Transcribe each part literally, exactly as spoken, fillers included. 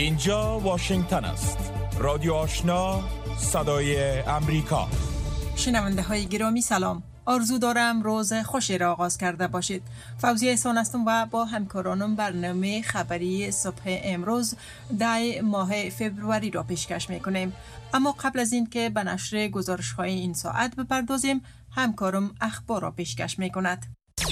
اینجا واشنگتن است. رادیو آشنا، صدای امریکا. شنونده های گرامی سلام. آرزو دارم روز خوشی را آغاز کرده باشید. فوزیه احسان هستم و با همکارانم برنامه خبری صبح امروز ده ماه فوریه را پیشکش میکنیم. اما قبل از این که به نشر گزارش های این ساعت بپردازیم، همکارم اخبار را پیشکش میکند.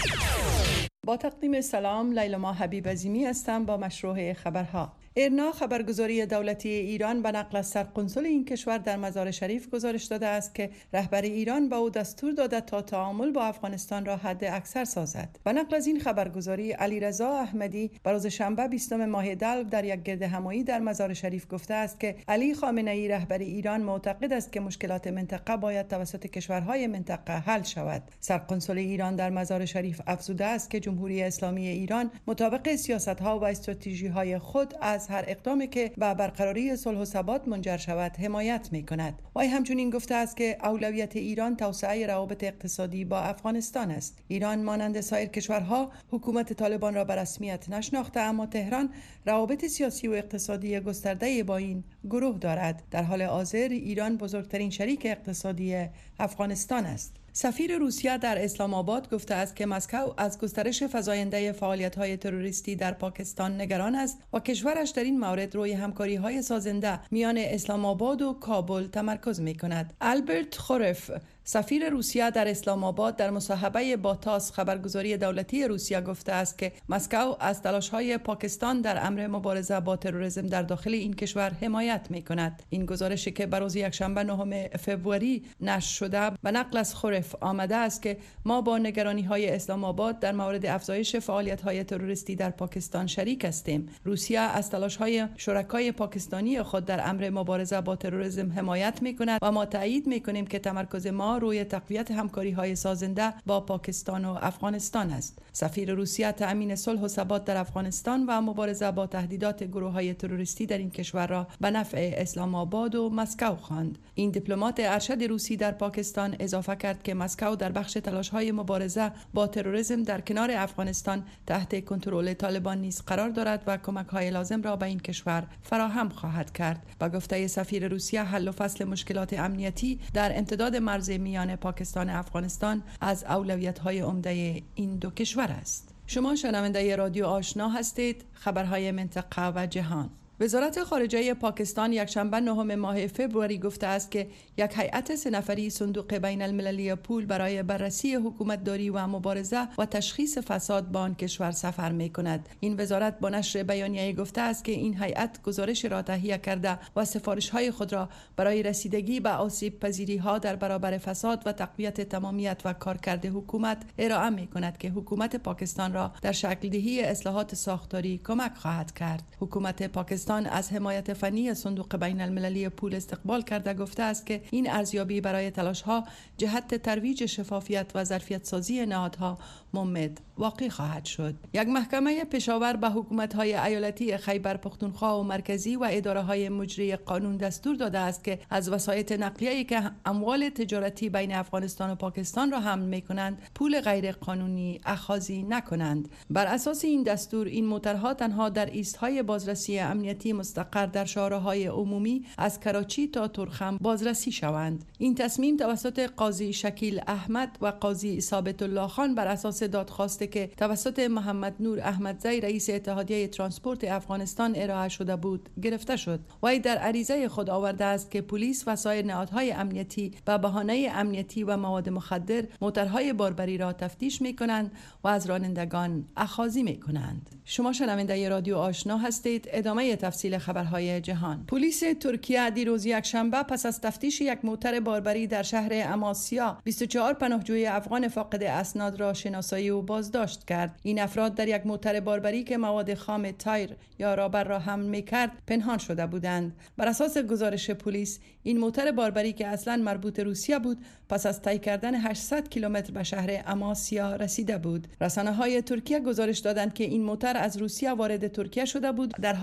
با تقدیم سلام، لیلا حبیب عظیمی هستم با مشروع خبرها. ایرنا خبرگزاری دولتی ایران به نقل از سرقنسول این کشور در مزار شریف گزارش داده است که رهبر ایران به او دستور داده تا تعامل با افغانستان را حد اکثر سازد. به نقل از این خبرگزاری، علیرضا احمدی روز شنبه بیستم ماه دلو در یک گرد همایی در مزار شریف گفته است که علی خامنه ای رهبر ایران معتقد است که مشکلات منطقه باید توسط کشورهای منطقه حل شود. سرقنسول ایران در مزار شریف افزوده است که جمهوری اسلامی ایران مطابق سیاست‌ها و استراتژی‌های خود از هر اقدامی که به برقراری صلح و ثبات منجر شود حمایت می‌کند. وی همچنین گفته است که اولویت ایران توسعه روابط اقتصادی با افغانستان است. ایران مانند سایر کشورها حکومت طالبان را به رسمیت نشناخته، اما تهران روابط سیاسی و اقتصادی گسترده با این گروه دارد. در حال حاضر ایران بزرگترین شریک اقتصادی افغانستان است. سفیر روسیه در اسلام آباد گفته است که مسکو از گسترش فزاینده فعالیت‌های تروریستی در پاکستان نگران است و کشورش در این مورد روی همکاری‌های سازنده میان اسلام آباد و کابل تمرکز می‌کند. آلبرت خورف، سفیر روسیه در اسلام آباد، در مصاحبه با تاس خبرگزاری دولتی روسیه گفته است که مسکو از تلاش‌های پاکستان در امر مبارزه با تروریسم در داخل این کشور حمایت می‌کند. این گزارشی که بر روز یکشنبه نهم فوریه نشر شده به نقل از خورف آمده است که ما با نگرانی‌های اسلام آباد در مورد افزایش فعالیت‌های تروریستی در پاکستان شریک هستیم. روسیه از تلاش‌های شرکای پاکستانی خود در امر مبارزه با تروریسم حمایت می‌کند و ما تایید می‌کنیم که تمرکز ما روی تقویت همکاری‌های سازنده با پاکستان و افغانستان است. سفیر روسیه تأمین صلح و ثبات در افغانستان و مبارزه با تهدیدات گروه‌های تروریستی در این کشور را به نفع اسلام آباد و مسکو خواند. این دیپلمات ارشد روسی در پاکستان اضافه کرد که مسکو در بخش تلاش‌های مبارزه با تروریسم در کنار افغانستان تحت کنترل طالبان نیز قرار دارد و کمک‌های لازم را به این کشور فراهم خواهد کرد. با گفته سفیر روسیه، حل و فصل مشکلات امنیتی در امتداد مرز میان پاکستان و افغانستان از اولویت‌های عمده این دو کشور است. شما شنونده رادیو آشنا هستید. خبرهای منطقه و جهان. وزارت خارجه پاکستان یکشنبه نهم ماه فوریه گفته است که یک هیئت سه نفری صندوق بین المللی پول برای بررسی حکومتداری و مبارزه و تشخیص فساد با آن کشور سفر می کند. این وزارت با نشر بیانیه گفته است که این هیئت گزارش را تهیه کرده و سفارش های خود را برای رسیدگی به آسیب پذیری ها در برابر فساد و تقویت تمامیت و کارکرد حکومت ارائه می کند که حکومت پاکستان را در شکل دهی اصلاحات ساختاری کمک خواهد کرد. حکومت پاکستان از حمایت فنی صندوق بین المللی پول استقبال کرده گفته است که این ارزیابی برای تلاش‌ها جهت ترویج شفافیت و ظرفیت سازی نهادها ممد واقع خواهد شد. یک محکمه پشاور به حکومت‌های ایالتی خیبر پختونخوا و مرکزی و اداره‌های مجری قانون دستور داده است که از وسایط نقلیه‌ای که اموال تجارتی بین افغانستان و پاکستان را حمل می‌کنند پول غیر قانونی اخاذی نکنند. بر اساس این دستور این موترها تنها در ایست‌های بازرسی امنیتی مستقر در شارع‌های عمومی از کراچی تا تورخم بازرسی شوند. این تصمیم توسط قاضی شکیل احمد و قاضی ثابت الله خان بر اساس دادخواسته که توسط محمد نور احمدزی رئیس اتحادیه ترانسپورت افغانستان ارائه شده بود گرفته شد. وی در عریضه خود آورده است که پلیس و سایر نهادهای امنیتی به بهانه امنیتی و مواد مخدر موترهای باربری را تفتیش می‌کنند و از رانندگان اخاذی می‌کنند. شما شنونده رادیو آشنا هستید. ادامه تفصیل خبرهای جهان. پلیس ترکیه دیروز یکشنبه پس از تفتیش یک موتر باربری در شهر اماسیا بیست و چهار پناهجوی افغان فاقد اسناد را شناسایی و بازداشت کرد. این افراد در یک موتر باربری که مواد خام تایر یا رابر را حمل می‌کرد پنهان شده بودند. بر اساس گزارش پلیس این موتر باربری که اصلاً مربوط روسیه بود پس از طی کردن هشتصد کیلومتر به شهر اماسیا رسیده بود. رسانه‌های ترکیه گزارش دادند که این موتر از روسیه وارد ترکیه شده بود، در حال انتقال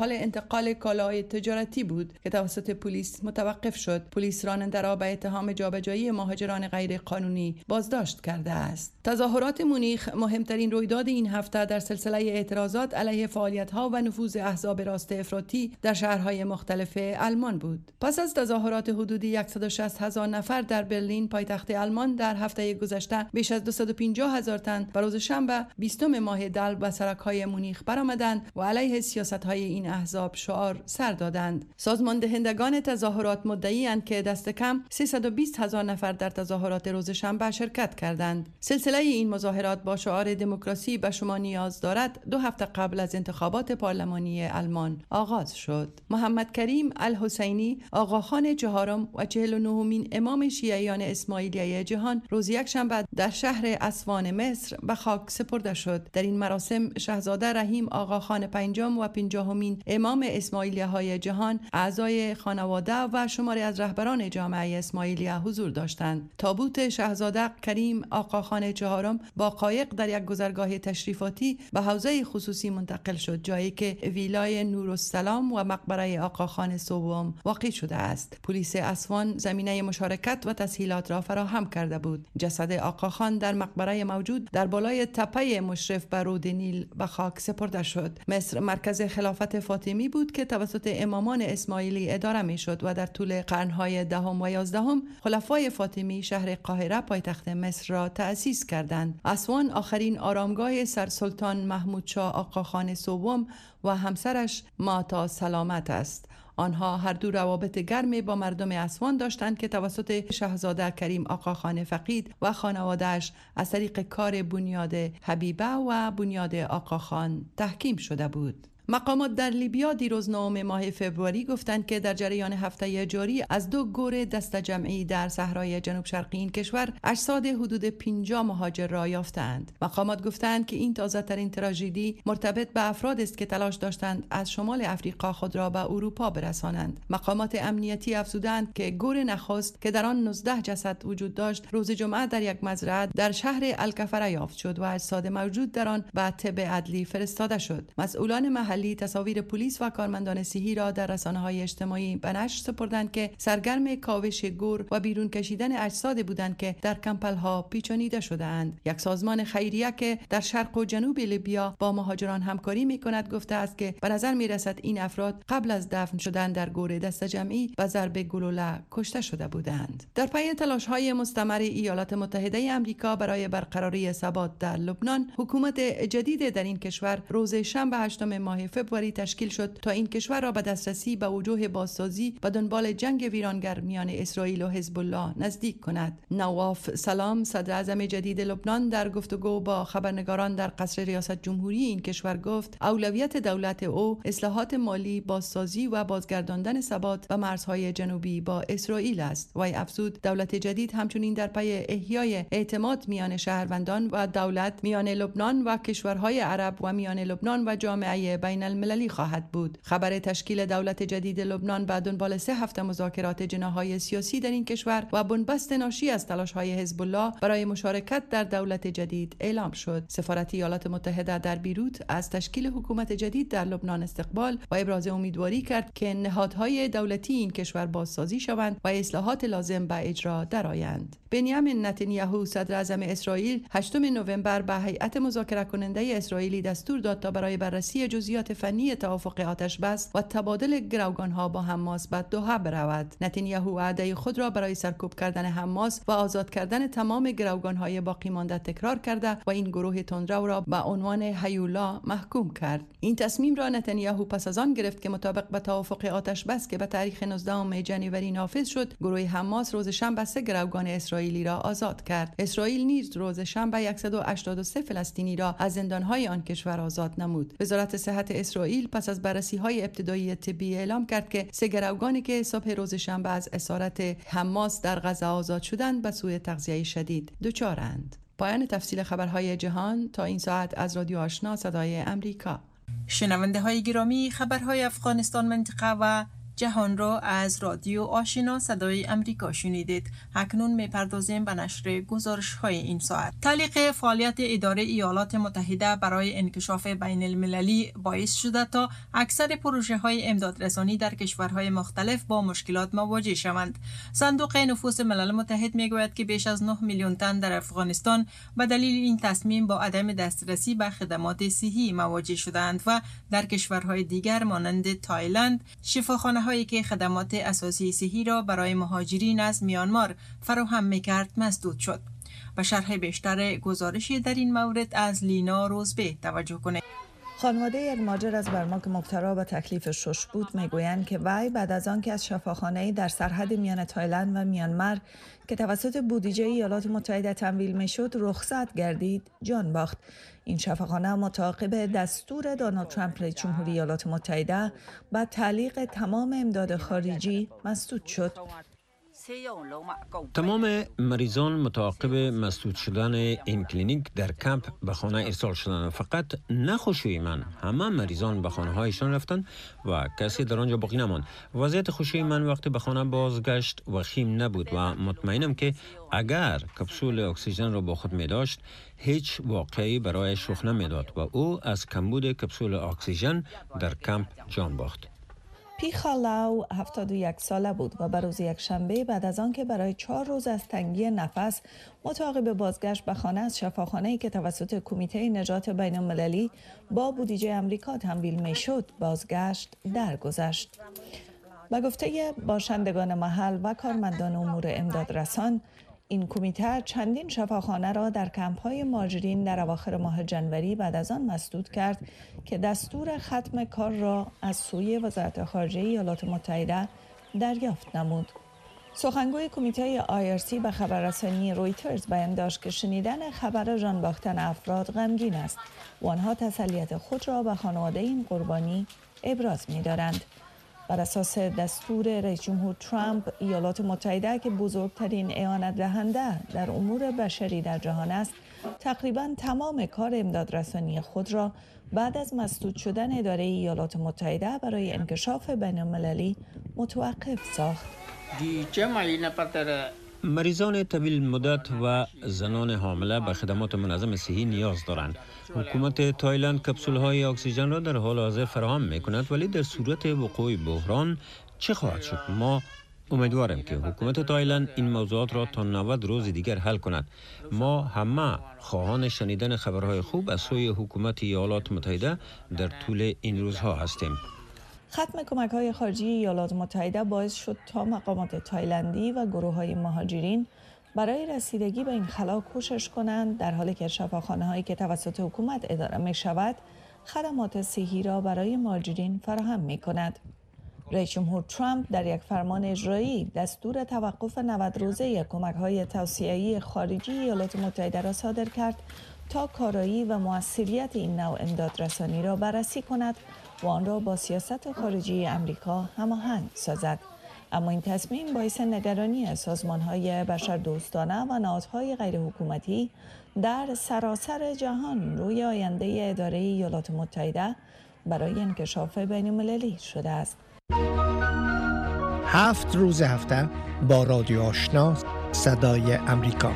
انتقال کالاهای تجارتی بود که توسط پلیس متوقف شد. پلیس راننده را به اتهام جابجایی مهاجران غیر قانونی بازداشت کرده است. تظاهرات مونیخ مهمترین رویداد این هفته در سلسله اعتراضات علیه فعالیت‌ها و نفوذ احزاب راست افراطی در شهرهای مختلف آلمان بود. پس از تظاهرات حدودی صد و شصت هزار نفر در برلین پایتخت آلمان در هفته گذشته، بیش از دویست و پنجاه هزار تن به روز شنبه بیستم ماه دل به سرک‌های مونیخ برآمدند و علیه سیاست‌های این احزاب شعار سر دادند. سازمان دهندگان تظاهرات مدعی‌اند که دست کم سیصد و بیست هزار نفر در تظاهرات روز شنبه شرکت کردند. سلسله این مظاهرات با شعار دموکراسی به شما نیاز دارد دو هفته قبل از انتخابات پارلمانی آلمان آغاز شد. محمد کریم الحسینی آقاخان چهارم و چهل و نهمین امام شیعیان اسماعیلیه جهان روز یکشنبه در شهر اسوان مصر به خاک سپرده شد. در این مراسم شاهزاده رحیم آقاخان پنجم و پنجاهمین امام اسماعیلیه های جهان، اعضای خانواده و شماری از رهبران جامعه اسماعیلیه حضور داشتند. تابوت شاهزاده کریم آقاخان چهارم با قایق در یک گذرگاه تشریفاتی به حوزه خصوصی منتقل شد، جایی که ویلای نورالسلام و مقبره آقاخان سوم واقع شده است. پلیس اسوان زمینه مشارکت و تسهیلات را فراهم کرده بود. جسد آقاخان در مقبره موجود در بالای تپه مشرف بر رود نیل به خاک سپرده شد. مصر مرکز خلافت فاطمی بود که توسط امامان اسماعیلی اداره می شد و در طول قرنهای دهم و یازدهم خلفای فاطمی شهر قاهره پایتخت مصر را تأسیس کردند. اسوان آخرین آرامگاه سرسلطان محمود شاه آقاخان سوم و همسرش ماتا سلامت است. آنها هر دو روابط گرمی با مردم اسوان داشتند که توسط شاهزاده کریم آقاخان فقید و خانواده‌اش از طریق کار بنیاد حبیبه و بنیاد آقاخان تحکیم شده بود. مقامات در لیبیا دیروز نهم ماه فوریه گفتند که در جریان هفته جاری از دو گور دست جمعی در صحرای جنوب شرقی این کشور اجساد حدود پنجاه مهاجر را یافتند. مقامات گفتند که این تازه ترین تراژدی مرتبط به افراد است که تلاش داشتند از شمال افریقا خود را به اروپا برسانند. مقامات امنیتی افزودند که گور نخست که در آن نوزده جسد وجود داشت روز جمعه در یک مزرعه در شهر الکفره یافت شد و اجساد موجود در آن به طب عدلی فرستاده شد. مسئولان محلی تصاویر پلیس و کارمندان صحی را در رسانه‌های اجتماعی به نشر سپردند که سرگرم کاوش گور و بیرون کشیدن اجساد بودند که در کمپل‌ها پیچانیده شده‌اند. یک سازمان خیریه که در شرق و جنوب لیبیا با مهاجران همکاری می‌کند گفته است که به نظر می‌رسد این افراد قبل از دفن شدن در گور دست جمعی به ضرب گلوله کشته شده بودند. در پی تلاش‌های مستمر ایالات متحده آمریکا برای برقراری ثبات در لبنان، حکومت جدید در این کشور روز شنبه هشتم ماه فوریه تشکیل شد تا این کشور را به دسترسی به وجوه بازسازی و دنبال جنگ ویرانگر میان اسرائیل و حزب الله نزدیک کند. نواف سلام، صدر اعظم جدید لبنان، در گفتگو با خبرنگاران در قصر ریاست جمهوری این کشور گفت اولویت دولت او اصلاحات مالی، بازسازی و بازگرداندن ثبات و مرزهای جنوبی با اسرائیل است. وی افزود دولت جدید همچنین در پی احیای اعتماد میان شهروندان و دولت، میان لبنان و کشورهای عرب و میان لبنان و جامعه بین المللی خواهد بود. خبر تشکیل دولت جدید لبنان بعد دنبال سه هفته مذاکرات جناح‌های سیاسی در این کشور و بنبست ناشی از تلاش‌های حزب الله برای مشارکت در دولت جدید اعلام شد. سفارت ایالات متحده در بیروت از تشکیل حکومت جدید در لبنان استقبال و ابراز امیدواری کرد که نهادهای دولتی این کشور بازسازی شوند و اصلاحات لازم به اجرا درآیند. بنیامین نتانیاهو، صدر اعظم اسرائیل، هشتم نوامبر به هیئت مذاکره کننده اسرائیلی دستور داد تا برای بررسی جزئیات فنی توافق آتش بس و تبادل گروگانها با حماس به دوحه برود. نتانیاهو وعده خود را برای سرکوب کردن حماس و آزاد کردن تمام گروگانهای باقی مانده تکرار کرده و این گروه تندرو را به عنوان هیولا محکوم کرد. این تصمیم را نتانیاهو پس از آن گرفت که مطابق به توافق آتش بس که به تاریخ نوزدهم ژانویه نافذ شد، گروه حماس روز شنبه سه گروگان اسرائیلی را آزاد کرد. اسرائیل نیز روز شنبه صد و هشتاد و سه فلسطینی را از زندانهای آن کشور آزاد نمود. وزارت صحت اسرائیل پس از بررسی‌های ابتدایی طبی اعلام کرد که سه گروگانی که صبح روز شنبه از اسارت حماس در غزه آزاد شدند به سوء تغذیه شدید دچارند. پایان تفصیل خبرهای جهان تا این ساعت از رادیو آشنا صدای امریکا. شنونده های گرامی، خبرهای افغانستان منطقه و جهان را از رادیو آشنا صدای امریکا شنیدید. اکنون میپردازیم به نشر گزارش های این ساعت. تعلیق فعالیت اداره ایالات متحده برای انکشاف بین المللی باعث شده تا اکثر پروژه های امدادرسانی در کشورهای مختلف با مشکلات مواجه شوند. صندوق نفوس ملل متحد میگوید که بیش از نه میلیون تن در افغانستان به دلیل این تصمیم با عدم دسترسی به خدمات صحی مواجه شدند و در کشورهای دیگر مانند تایلند شفاخانه هایی که خدمات اساسی صحی را برای مهاجرین از میانمار فراهم میکرد مسدود شد. به شرح بیشتر گزارشی در این مورد از لینا روزبه توجه کنید. خانواده یک مهاجر از برما که مبتلا به تکلیف شش بود میگویند که وی بعد از آن که از شفاخانه‌ای در سرحد میان تایلند و میانمار که توسط بودجه ایالات متحده تمویل میشد رخصت گردید جان باخت. این شفاخانه متعاقب دستور دونالد ترامپ رئیس جمهوری ایالات متحده با تعلیق تمام امداد خارجی مسدود شد. تمام مریضان متعاقب مسدود شدن این کلینیک در کمپ به خانه ارسال شدند. فقط نخوشی من همه مریضان به خانه هایشان رفتند و کسی در آنجا باقی نماند. وضعیت خوشی من وقتی به خانه بازگشت وخیم نبود و مطمئنم که اگر کپسول اکسیژن را با خود می داشت هیچ واقعی برایش رخ نمی داد و او از کمبود کپسول اکسیژن در کمپ جان باخت. پیخا لاو هفتاد و یک ساله بود و به روز یک شنبه بعد از آن که برای چهار روز از تنگی نفس متعاقب بازگشت به خانه از شفاخانه‌ای که توسط کمیته نجات بین المللی با بودجه امریکا تمویل میشد بازگشت درگذشت. به گفته باشندگان محل و کارمندان امور امدادرسان، این کمیته چندین شفاخانه را در کمپ‌های مهاجرین در اواخر ماه جنوری بعد از آن مسدود کرد که دستور ختم کار را از سوی وزارت خارجه ایالات متحده دریافت نمود. سخنگوی کمیته آی آر سی به خبررسانی رویترز بیان داشت که شنیدن خبر جان باختن افراد غمگین است و آنها تسلیت خود را به خانواده این قربانی ابراز می‌دارند. بر اساس دستور رئیس جمهور ترامپ، ایالات متحده که بزرگترین اعانت دهنده در امور بشری در جهان است، تقریباً تمام کار امدادرسانی خود را بعد از مسدود شدن اداره ایالات متحده برای انکشاف بین المللی متوقف ساخت. مریضان طویل مدت و زنان حامله به خدمات منظم صحی نیاز دارند. حکومت تایلند کپسول‌های اکسیژن را در حال حاضر فراهم می‌کند، ولی در صورت وقوع بحران چه خواهد شد؟ ما امیدواریم که حکومت تایلند این موضوعات را تا نود روز دیگر حل کند. ما همه خواهان شنیدن خبرهای خوب از سوی حکومت ایالات متحده در طول این روزها هستیم. ختم کمک‌های خارجی ایالات متحده باعث شد تا مقامات تایلندی و گروه‌های مهاجرین برای رسیدگی به این خلا کوشش کنند، در حالی که شفاخانه‌هایی که توسط حکومت اداره می‌شود خدمات صحی را برای مهاجرین فراهم می‌کند. رئیس جمهور ترامپ در یک فرمان اجرایی دستور توقف نود روزه کمک‌های توسعه‌ای خارجی ایالات متحده را صادر کرد تا کارایی و موثریت این نوع امدادرسانی را بررسی کند و آن را با سیاست خارجی امریکا هماهنگ سازد. اما این تصمیم باعث نگرانی سازمان‌های بشردوستانه و نهادهای غیرحکومتی در سراسر جهان روی آینده اداره ایالات متحده برای انکشاف بین‌المللی شده است. هفت روز هفته با رادیو آشنا صدای امریکا.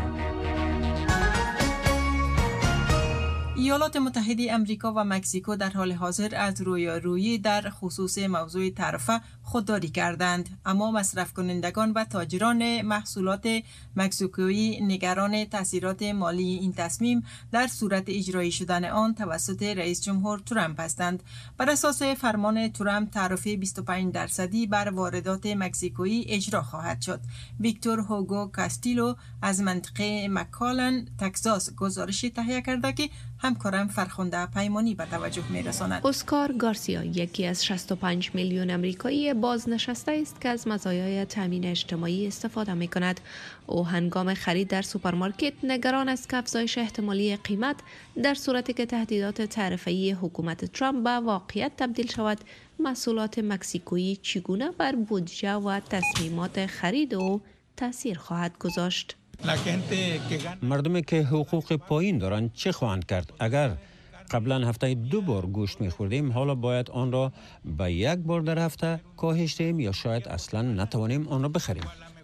ایالات متحده امریکا و مکزیکو در حال حاضر از رویارویی در خصوص موضوع تعرفه خودداری کردند، اما مصرف کنندگان و تاجران محصولات مکزیکویی نگران تاثیرات مالی این تصمیم در صورت اجرایی شدن آن توسط رئیس جمهور ترامپ هستند. بر اساس فرمان ترامپ تعرفه بیست و پنج درصدی بر واردات مکزیکویی اجرا خواهد شد. ویکتور هوگو کاستیلو از منطقه مکالن تگزاس گزارشی تهیه کرده که همکارم فرخنده پیمانی به توجه می‌رساند. اسکار گارسیا یکی از شصت و پنج میلیون آمریکایی بازنشسته است که از مزایای تامین اجتماعی استفاده می‌کند. او هنگام خرید در سوپرمارکت نگران است که افزایش احتمالی قیمت در صورتی که تهدیدات تعرفه‌ای حکومت ترامپ به واقعیت تبدیل شود، محصولات مکزیکویی چگونه بر بودجه و تصمیمات خرید او تأثیر خواهد گذاشت. مردمی که حقوق پایین دارند چه خواهند کرد؟ اگر قبلا هفته دو بار گوشت می‌خوردیم، حالا باید آن را به یک بار در هفته کاهش دهیم یا شاید اصلا نتوانیم آن را بخریم.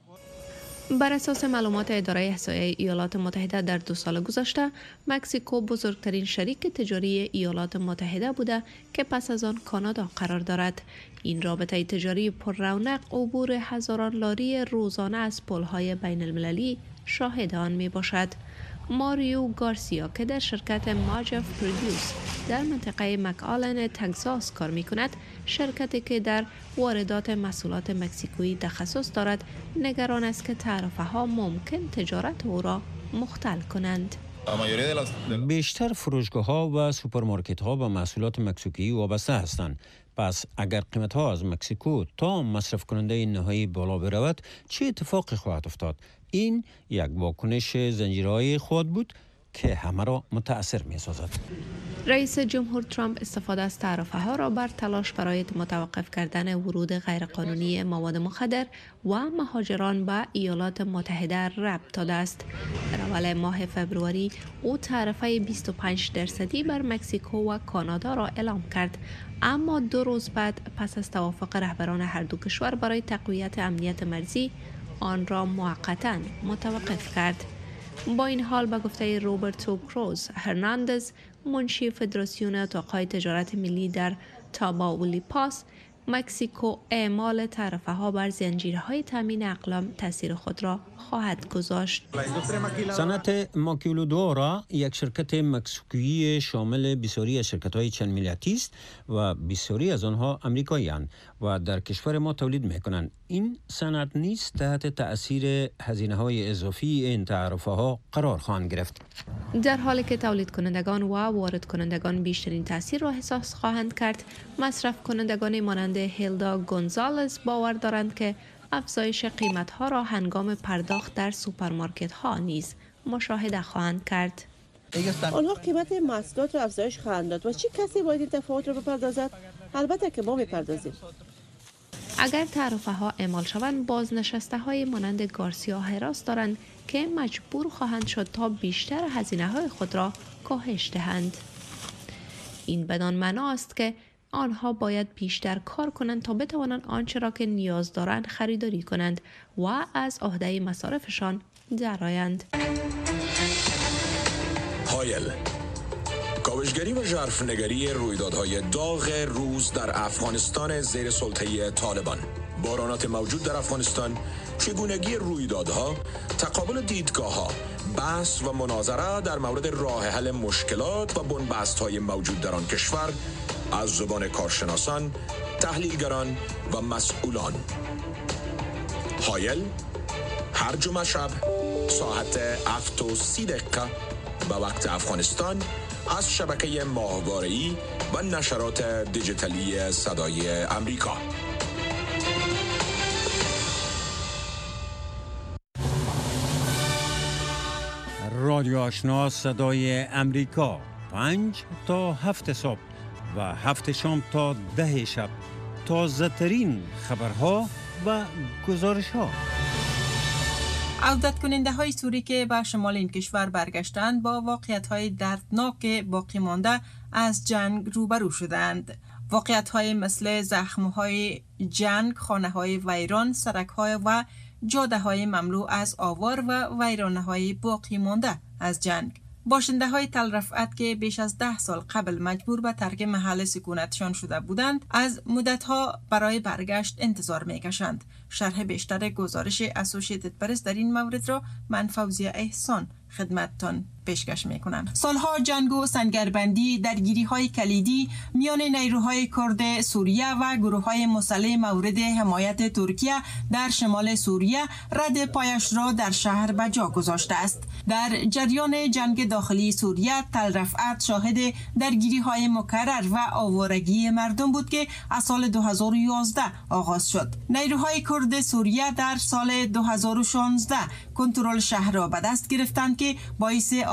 بر اساس معلومات اداره احصایه ایالات متحده در دو سال گذشته، مکزیکو بزرگترین شریک تجاری ایالات متحده بوده که پس از آن کانادا قرار دارد. این رابطه تجاری پر رونق عبور هزاران لاری روزانه از پل‌های بین المللی شاهد آن می باشد. ماریو گارسیا که در شرکت ماجف پرودیوس در منطقه مکآلن تگزاس کار می کند، شرکتی که در واردات محصولات مکزیکویی تخصص دارد، نگران است که تعرفه ها ممکن تجارت او را مختل کنند. بیشتر فروشگاه ها و سوپرمارکت ها به محصولات مکزیکویی وابسته هستند. پس اگر قیمت ها از مکزیکو تا مصرف کننده نهایی بالا برود، چه اتفاقی خواهد افتاد؟ این یک واکنش زنجیره‌ای خواهد بود که همه را متأثر می سازد. رئیس جمهور ترامپ استفاده از تعرفه ها را بر تلاش برای متوقف کردن ورود غیرقانونی مواد مخدر و مهاجران به ایالات متحده ربط داده است. در اول ماه فبروری او تعرفه بیست و پنج درصدی بر مکزیکو و کانادا را اعلام کرد، اما دو روز بعد پس از توافق رهبران هر دو کشور برای تقویت امنیت مرزی آن را موقتاً متوقف کرد. با این حال به گفته روبرتو کروز هرناندز، منشی فدراسیون اتاقهای تجارت ملی در تاماولیپاس، مکزیکو اعمال تعرفه ها بر زنجیرهای تامین اقلام تاثیر خود را خواهد گذاشت. صنعت ماکیولودورا یک شرکت مکزیکویی شامل بسیاری از شرکت‌های چند ملیتی است و بسیاری از آنها آمریکایی اند و در کشور ما تولید می‌کنند. این صنعت نیز تحت تأثیر هزینه‌های اضافی این تعرفه ها قرار خواهند گرفت. در حالی که تولید کنندگان و وارد کنندگان بیشترین تاثیر را احساس خواهند کرد، مصرف کنندگان مانند هیلدا گونزالز باور دارند که افزایش قیمت ها را هنگام پرداخت در سوپرمارکت ها نیز مشاهده خواهند کرد. آنها قیمت محصولات را افزایش خواهند داد و چه کسی باید این تفاوت را بپردازد؟ البته که ما میپردازیم. اگر تعرفه ها اعمال شوند، بازنشسته های مانند گارسیا حراس دارند که مجبور خواهند شد تا بیشتر هزینه های خود را کاهش دهند. این بدان معنا است که آنها باید بیشتر کار کنند تا بتوانند آنچه را که نیاز دارند خریداری کنند و از عهده مصارفشان درآیند. هایل، کاوشگری و ژرفنگری رویدادهای داغ روز در افغانستان زیر سلطه طالبان، بحرانات موجود در افغانستان، چگونگی رویدادها، تقابل دیدگاه‌ها، بحث و مناظره در مورد راه حل مشکلات و بنبست‌های موجود در آن کشور از زبان کارشناسان، تحلیلگران و مسئولان. هایل، هر جمعه شب ساعت هفت و سی دقیقه به وقت افغانستان از شبکه ماهواره‌ای و نشرات دیجیتالی صدای امریکا. رادیو آشنا صدای امریکا، پنج تا هفت صبح و هفت شام تا ده شب، تازه ترین خبرها و گزارش ها. عودت کننده های سوری که به شمال این کشور برگشتند با واقعیت های دردناک باقی مانده از جنگ روبرو شدند. واقعیت های مثل زخم های جنگ، خانه های ویران، سرک های و جاده های مملو از آوار و ویرانه های باقی مانده از جنگ. باشنده های تل رفعت که بیش از ده سال قبل مجبور به ترک محل سکونتشان شده بودند، از مدتها برای برگشت انتظار میکشند. شرح بیشتر گزارش اسوسییتد پرس در این مورد را من فوزیه احسان خدمتتان پیشکش میکنم. سالها جنگ و سنگربندی، درگیری های کلیدی میان نیروهای کرد سوریه و گروه های مسلح مورد حمایت ترکیه در شمال سوریه رد پایش را در شهر به جا گذاشته است. در جریان جنگ داخلی سوریه، تل رفعت شاهد درگیری های مکرر و آوارگی مردم بود که از سال دو هزار و یازده آغاز شد. نیروهای کرد سوریه در سال دو هزار و شانزده کنترل شهر را به دست گرفتند که باعث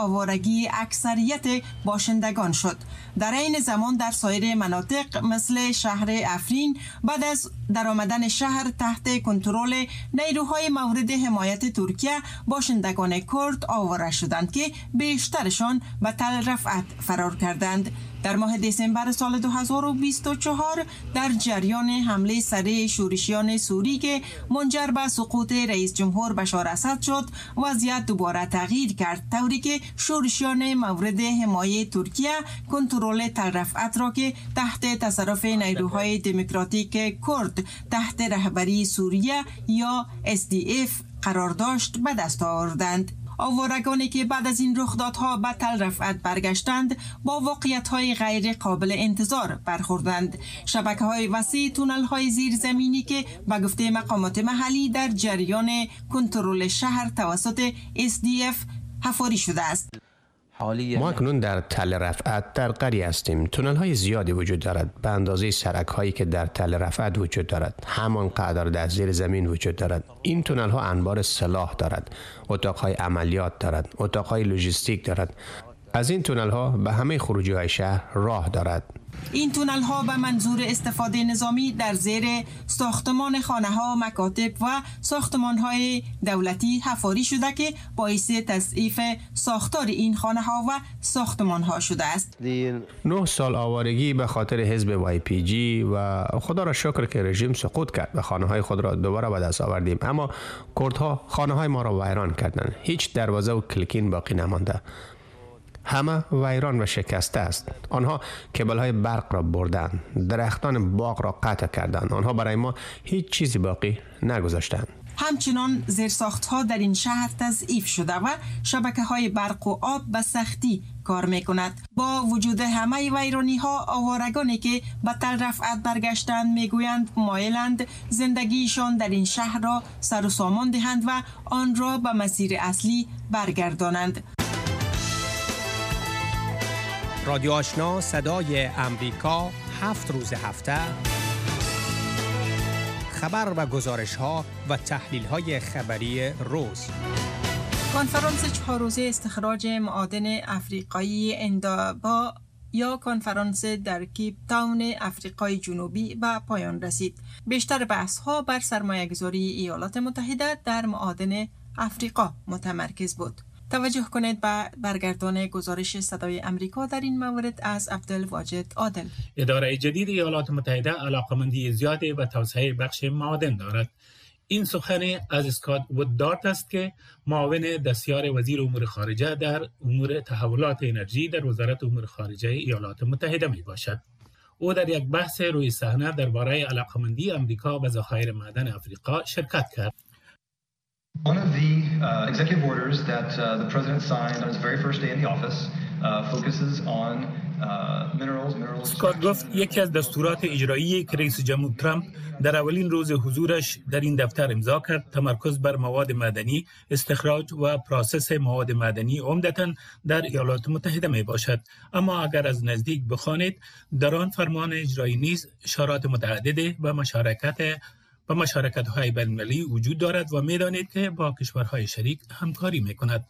آوارگی اکثریت باشندگان شد. در این زمان در سایر مناطق مثل شهر افرین بعد از درآمدن شهر تحت کنترل نیروهای مورد حمایت ترکیه باشندگان کرد آواره شدند که بیشترشان به تل رفعت فرار کردند. در ماه دسامبر سال دو هزار و بیست و چهار در جریان حمله سریع شورشیان سوری که منجر به سقوط رئیس جمهور بشار اسد شد، وضعیت دوباره تغییر کرد، طوری که شورشیان مورد حمایت ترکیه کنترل تل رفعت را که تحت تصرف نیروهای دموکراتیک کرد تحت رهبری سوریه یا اس دی اف قرار داشت به دست آوردند. آوارگانی که بعد از این رخدادها به تل رفعت برگشتند با واقعیت‌های غیر قابل انتظار برخوردند. شبکه‌های وسیع تونل‌های زیرزمینی که به گفته مقامات محلی در جریان کنترل شهر توسط اس دی اف حفاری شده است. ما اکنون در تل رفعت در قریه هستیم. تونل های زیادی وجود دارد به اندازه سرک هایی که در تل رفعت وجود دارد، همان قدر در زیر زمین وجود دارد. این تونل ها انبار سلاح دارد، اتاق های عملیات دارد، اتاق های لوجستیک دارد. از این تونل ها به همه خروجی های شهر راه دارد. این تونل ها به منظور استفاده نظامی در زیر ساختمان خانه ها، مکاتب و ساختمان های دولتی حفاری شده که باعث تضعیف ساختار این خانه ها و ساختمان ها شده است. نه سال آوارگی به خاطر حزب وای پی جی و خدا را شکر که رژیم سقوط کرد و خانه های خود را دوباره به دست آوردیم، اما کردها خانه های ما را ویران کردند. هیچ دروازه و کلکین باقی نمانده. همه ویران و شکسته است. آنها کبل‌های برق را بردند، درختان باغ را قطع کردند. آنها برای ما هیچ چیزی باقی نگذاشتند. همچنان زیرساخت‌ها در این شهر تضعیف شده و شبکه‌های برق و آب به سختی کار می‌کند. با وجود همه ویرانی‌ها، آوارگانی که به تل رفعت برگشتند می‌گویند مایلند زندگیشان در این شهر را سر و سامان دهند و آن را به مسیر اصلی برگردانند. رادیو آشنا صدای امریکا هفت روز هفته خبر و گزارش ها و تحلیل های خبری روز. کنفرانس چهار روزه استخراج معادن افریقایی اندابا یا کنفرانس در کیپ تاون افریقای جنوبی به پایان رسید. بیشتر بحث ها بر سرمایه گذاری ایالات متحده در معادن افریقا متمرکز بود. توجه کنید به برگردان گزارش صدای امریکا در این مورد از عبدالواجد عادل. اداره جدید ایالات متحده علاقمندی زیادی به توسعه بخش معادن دارد. این سخن از اسکات وودارت است که معاون دستیار وزیر امور خارجه در امور تحولات انرژی در وزارت امور خارجه ایالات متحده می باشد. او در یک بحث روی صحنه درباره علاقمندی امریکا به ذخایر معدن افریقا شرکت کرد. One of the uh, executive orders that uh, the president signed on his very first day in the office uh, focuses on uh, minerals, minerals. اسکات گفت یکی از دستورات اجرایی که رئیس جمهور ترامپ در اولین روز حضورش در این دفتر امضا کرد تمرکز بر مواد معدنی، استخراج و پروسس مواد معدنی عمدتاً در ایالات متحده می باشد. اما اگر از نزدیک بخوانید در آن فرمان اجرایی نیز اشارات متعدد و مشارکت و مشارکت‌های بین‌المللی وجود دارد و می‌دانید که با کشورهای شریک همکاری می‌کند.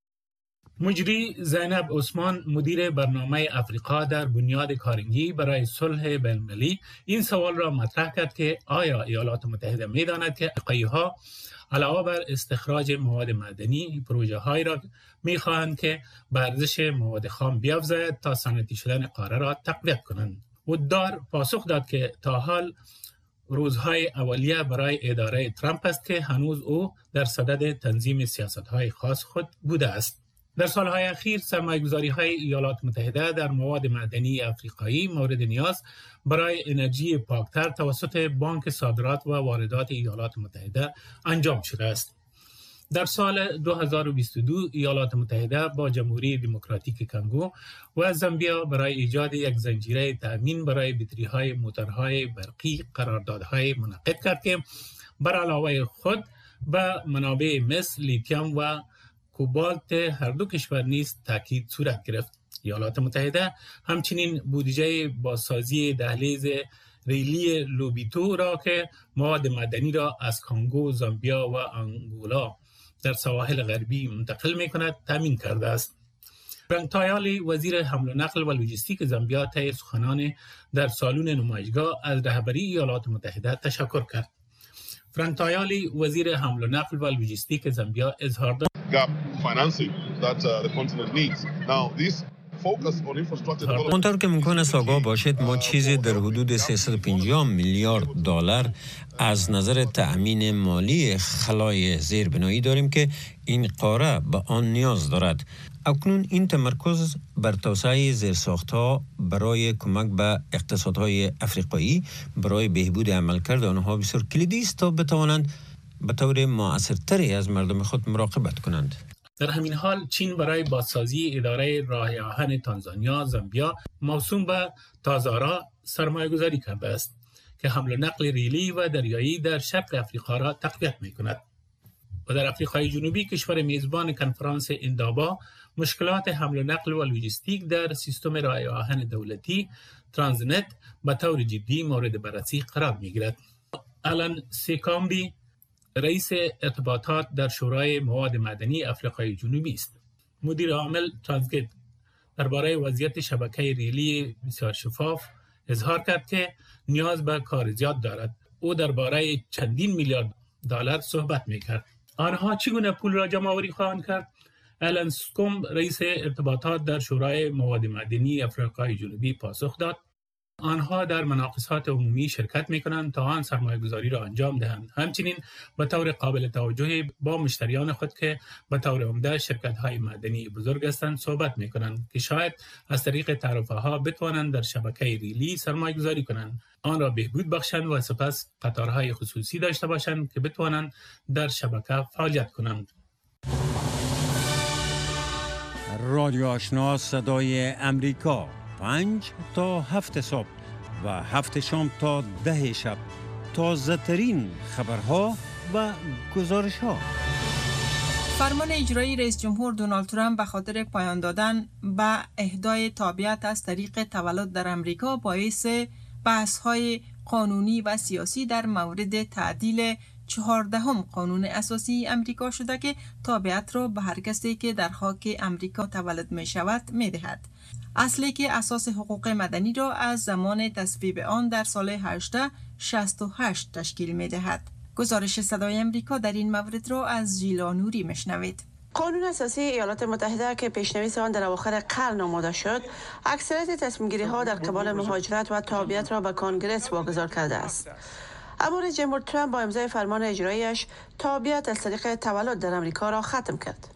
مجری زینب عثمان مدیر برنامه افریقا در بنیاد کارنگی برای صلح بین‌المللی این سوال را مطرح کرد که آیا ایالات متحده می‌داند که افریقایی‌ها علاوه بر استخراج مواد معدنی پروژه‌هایی را می‌خواهند که به ارزش مواد خام بیافزاید تا صنعتی شدن قاره را تقویت کنند. ودار پاسخ داد که تا حال روزهای اولیه برای اداره ترامپ است که هنوز او در صدد تنظیم سیاست‌های خاص خود بوده است. در سالهای اخیر سرمایه‌گذاری‌های ایالات متحده در مواد معدنی افریقایی مورد نیاز برای انرژی پاکتر توسط بانک صادرات و واردات ایالات متحده انجام شده است. در سال دو هزار و بیست و دو ایالات متحده با جمهوری دموکراتیک کنگو و زامبیا برای ایجاد یک زنجیره تأمین برای بطری‌های موتورهای برقی قراردادهای منعقد کرد که بر علاوه خود به منابع مثل لیتیوم و کوبالت هر دو کشور نیز تاکید صورت گرفت. ایالات متحده همچنین بودجه بازسازی دهلیز ریلی لوبیتو را که مواد معدنی را از کنگو، زامبیا و آنگولا در سواحل غربی منتقل می کند تامین کرده است. فرانک تایالی وزیر حمل و نقل و لوجستیک زامبیا طی سخنان در سالن نمایشگاه از رهبری ایالات متحده تشکر کرد. فرانک تایالی وزیر حمل و نقل و لوجستیک زامبیا اظهار داشت اونطور که ممکن است آگاه باشید ما چیزی در حدود سیصد و پنجاه میلیارد دلار از نظر تأمین مالی خلای زیربنایی داریم که این قاره به آن نیاز دارد. اکنون این تمرکز بر توسعه زیرساخت‌ها برای کمک به اقتصادهای افریقایی برای بهبود عملکرد آنها بسیار کلیدی است تا بتوانند به طور مؤثرتری از مردم خود مراقبت کنند. در همین حال چین برای بازسازی اداره راه آهن تانزانیا زامبیا موسوم به تازارا سرمایه گذاری کرده است که حمل و نقل ریلی و دریایی در شرق افریقا را تقویت می کند. و در افریقای جنوبی کشور میزبان کنفرانس اندابا مشکلات حمل و نقل و لوجستیک در سیستم راه آهن دولتی ترانزنت به طور جدی مورد بررسی قرار می گیرد. آلن سیکامبی رئیس ارتباطات در شورای مواد معدنی افریقای جنوبی است. مدیر عامل ترانزگیت درباره وضعیت شبکه ریلی بسیار شفاف اظهار کرد که نیاز به کار زیاد دارد. او درباره چندین میلیارد دلار صحبت می‌کرد. آنها چگونه پول را جمع آوری خواهند کرد؟ آلن سکوم رئیس ارتباطات در شورای مواد معدنی افریقای جنوبی پاسخ داد: آنها در مناقصات عمومی شرکت می‌کنند تا آن سرمایه‌گذاری را انجام دهند. همچنین به طور قابل توجهی با مشتریان خود که به طور عمده شرکت‌های معدنی بزرگ هستند صحبت می‌کنند که شاید از طریق تعرفه‌ها بتوانند در شبکه ریلی سرمایه‌گذاری کنند، آن را بهبود بخشند و سپس قطارهای خصوصی داشته باشند که بتوانند در شبکه فعالیت کنند. رادیو آشنا صدای امریکا، پنج تا هفت صبح و هفت شام تا ده شب، تازه ترین خبرها و گزارش ها. فرمان اجرایی رئیس جمهور دونالد ترامپ به خاطر پایان دادن به اهدای تابعیت از طریق تولد در امریکا باعث بحث های قانونی و سیاسی در مورد تعدیل چهاردهم قانون اساسی امریکا شده که تابعیت را به هر کسی که در خاک امریکا تولد می شود می دهد. اصلی که اساس حقوق مدنی را از زمان تصویب آن در سال هزار و هشتصد و شصت و هشت تشکیل می دهد. گزارش صدای امریکا در این مورد را از ژیلا نوری مشنوید. قانون اساسی ایالات متحده که پیشنویس آن در اواخر قرن آماده شد، اکثریت تصمیم‌گیری ها در قبال مهاجرت و تابعیت را به کنگره واگذار کرده است. اما رئیس جمهور ترامپ با امضای فرمان اجراییش تابعیت از طریق تولد در امریکا را ختم کرد.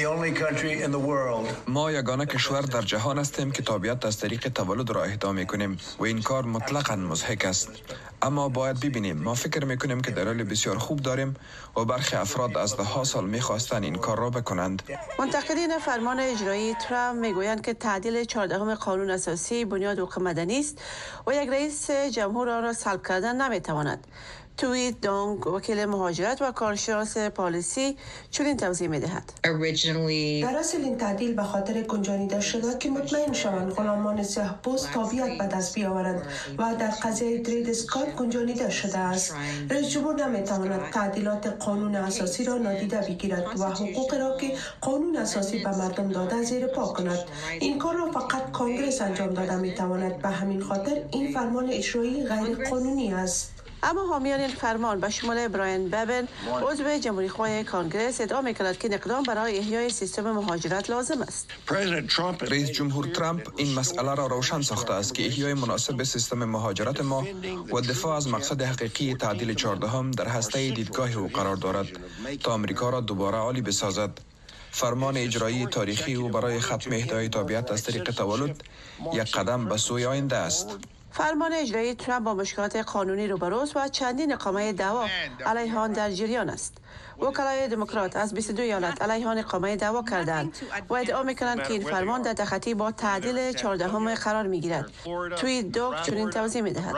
ما یگانه کشور در جهان هستیم که تابعیت از طریق تولد را اهدا می‌کنیم و این کار مطلقاً مضحک است. اما باید ببینیم، ما فکر می‌کنیم که دلایل بسیار خوب داریم و برخی افراد از ده ها سال می‌خواستند این کار را بکنند. منتقدین فرمان اجرایی ترامپ می‌گویند که تعدیل چهاردهم قانون اساسی بنیاد حقوق مدنی است و یک رئیس جمهور آن را سلب کردن نمی‌تواند. توییت دانگ وکیل مهاجرت و کارشناس پالیسی چنین توضیح می‌دهد. در اصل این تعدیل به خاطر گنجانیده شده که مطمئن شوند غلامان سیاه‌پوست تابعیت به دست بیاورند و در قضیه درید اسکات گنجانیده شده است. رئیس جمهور نمی‌تواند تعدیلات قانون اساسی را نادیده بگیرد و حقوق را که قانون اساسی به مردم داده زیر پا کند. این کار را فقط کنگره انجام داده می‌تواند. به همین خاطر این فرمان اجرایی غیر قانونی است. اما حامیان این فرمان به شمول براین ببن عضو جمهوری‌خواه کانگرس ادعا می‌کند که اقدام برای احیای سیستم مهاجرت لازم است. رئیس جمهور ترامپ این مسئله را روشن ساخته است که احیای مناسب سیستم مهاجرت ما و دفاع از مقصد حقیقی تعدیل چهاردهم در هسته دیدگاه او قرار دارد تا امریکا را دوباره عالی بسازد. فرمان اجرایی تاریخی او برای ختم اهدای تابعیت از طریق تولد یک قدم به سوی آینده است. فرمان اجرایی ترامپ با مشکلات قانونی روبروست و چندین اقامه دعوا علیه آن در جریان است. وکلای دموکرات از بیست و دو ایالت علیه آن اقامه دعوا کردند و ادعا می‌کنند که این فرمان در تخطی با تعدیل چهاردهم قرار می‌گیرد. توییت دوک چنین توضیح می‌دهد.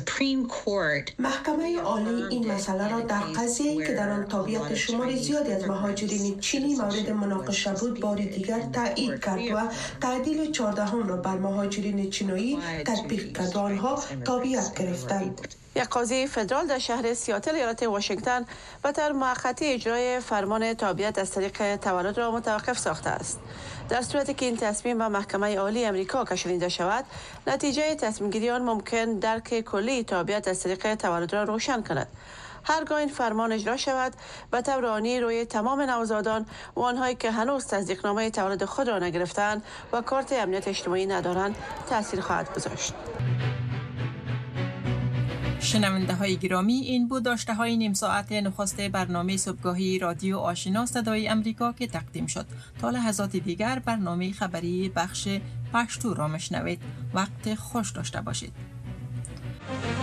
محکمه عالی این مسئله را در قضیه‌ای که در آن تابعیت شمار زیادی از مهاجرین چینی مورد مناقشه بود بار دیگر تایید کرد و تعدیل چهاردهم را بر مهاجرین چینی تطبیق کرد و آنها تابعیت گرفتند. یک قاضی فدرال در شهر سیاتل ایالت واشنگتن به طور موقتی اجرای فرمان تابعیت از طریق تولد را متوقف ساخته است. در صورتی که این تصمیم به محکمه عالی امریکا کشانیده شود، نتیجه تصمیم گیری آن ممکن درک کلی تابعیت از طریق تولد را روشن کند. هرگاه این فرمان اجرا شود، به طور آنی روی تمام نوزادان و آنهایی که هنوز تصدیقنامه تولد خود را نگرفتند و کارت امنیت اجتماعی ندارند تاثیر خواهد گذاشت. شنونده های گرامی، این بود داشته های نیم ساعت نخست برنامه صبحگاهی رادیو آشنا صدای امریکا که تقدیم شد. تا لحظات دیگر برنامه خبری بخش پشتو را مشنوید. وقت خوش داشته باشید.